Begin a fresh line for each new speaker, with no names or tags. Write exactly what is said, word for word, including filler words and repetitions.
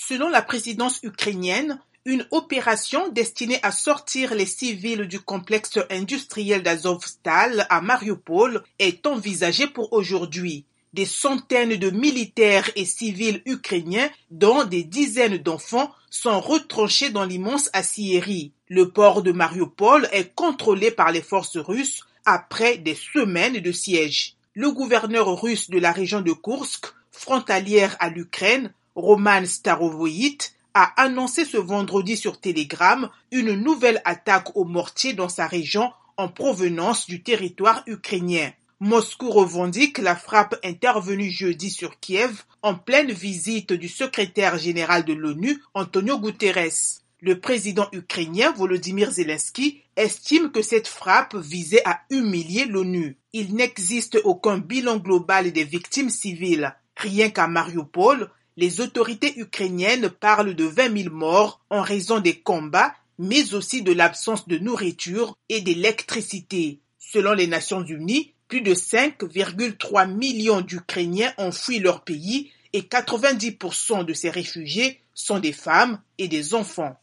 Selon la présidence ukrainienne, une opération destinée à sortir les civils du complexe industriel d'Azovstal à Mariupol est envisagée pour aujourd'hui. Des centaines de militaires et civils ukrainiens, dont des dizaines d'enfants, sont retranchés dans l'immense aciérie. Le port de Mariupol est contrôlé par les forces russes après des semaines de siège. Le gouverneur russe de la région de Koursk, frontalière à l'Ukraine, Roman Starovoït, a annoncé ce vendredi sur Telegram une nouvelle attaque au mortier dans sa région en provenance du territoire ukrainien. Moscou revendique la frappe intervenue jeudi sur Kiev en pleine visite du secrétaire général de l'ONU, Antonio Guterres. Le président ukrainien Volodymyr Zelensky estime que cette frappe visait à humilier l'ONU. Il n'existe aucun bilan global des victimes civiles. Rien qu'à Mariupol, les autorités ukrainiennes parlent de vingt mille morts en raison des combats, mais aussi de l'absence de nourriture et d'électricité. Selon les Nations Unies, plus de cinq virgule trois millions d'Ukrainiens ont fui leur pays et quatre-vingt-dix pour cent de ces réfugiés sont des femmes et des enfants.